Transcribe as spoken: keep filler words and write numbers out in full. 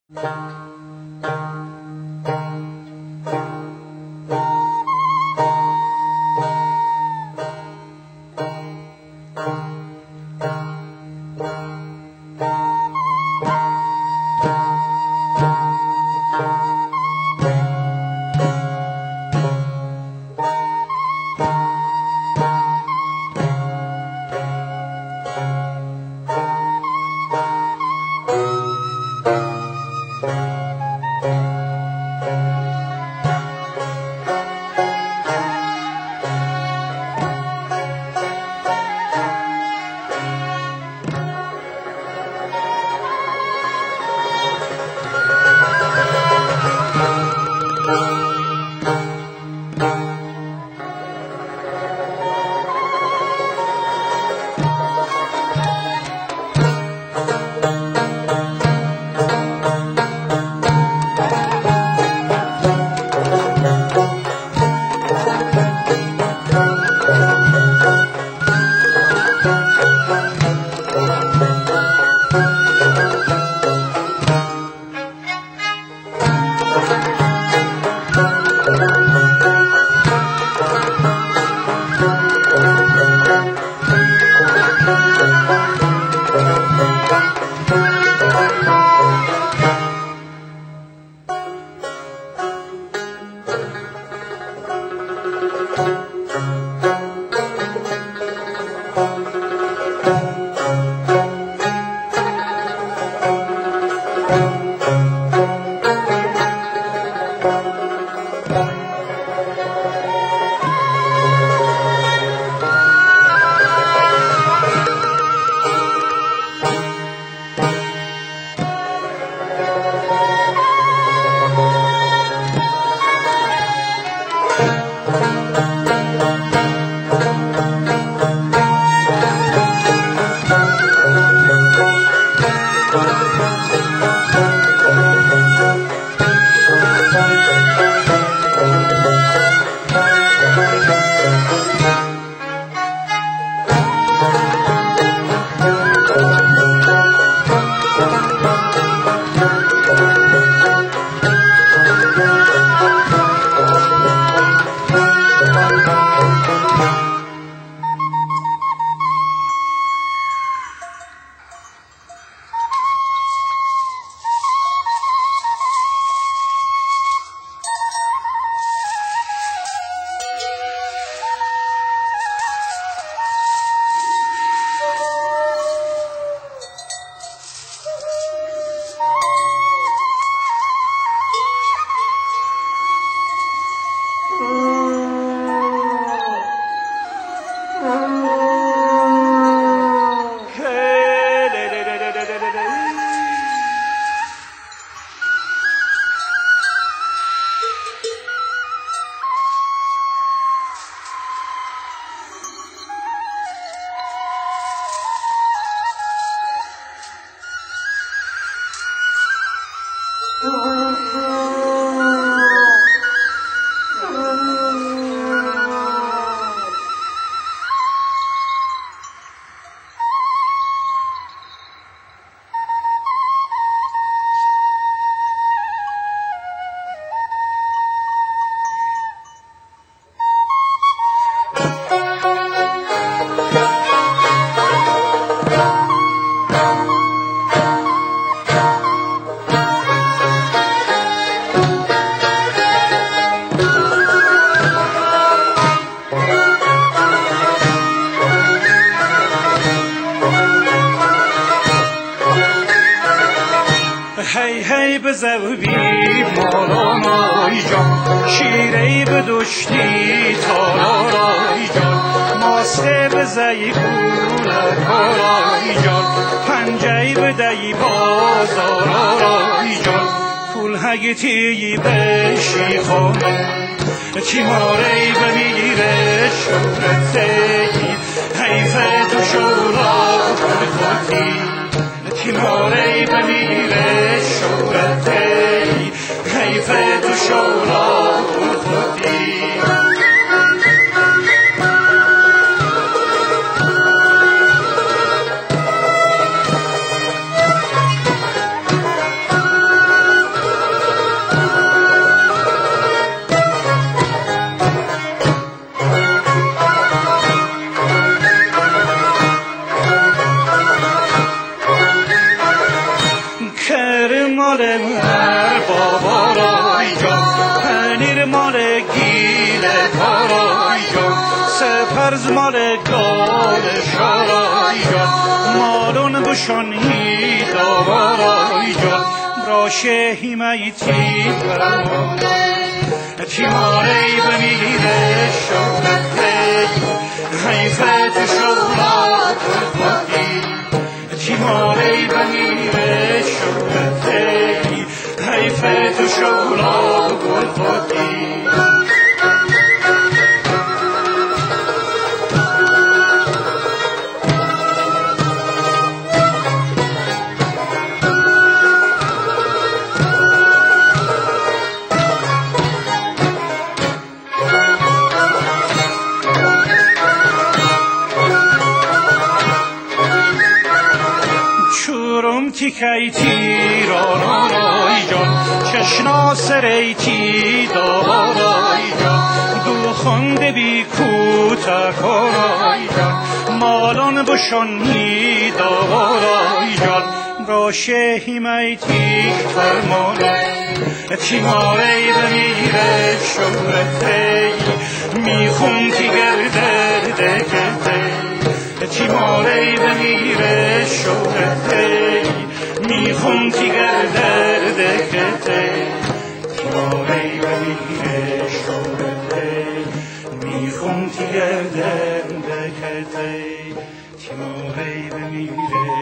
هی هی بزوی مارانای جان، شیرهی بدشتی تارارای جان، ماسته بزهی پولکارای جان، پنجهی بدهی بازارای جان، پول هگیتی بشی خانه تیمارهی بمیره شورتهی، حیف تو شورا خودی تیمارهی بمیره شورتهی، حیف تو شورا خودی. مال هر بابا رای جان پنیر مال گیل کارای جان سپرز مال گال شارای جان مالون بشانی داوارای جان راشه هیمیتی فرمان تیماری بمیره شوکتی حیفت شولاد خودی تیماری بمیره شوکتی حیفت شولاد خودی کی تیرانای جان چشنا سریتی دارای جان دو خنده بی کوتکارای جان مالان بشانی دارای جان راشه هیمیتی فرمانه تیماری بمیره شورتی میخون تی گرده دکته تیماری بمیره شورتی میخون تی گرده دکته تیماری بمیره شورتی میخون تی گرده دکته تیماری بمیره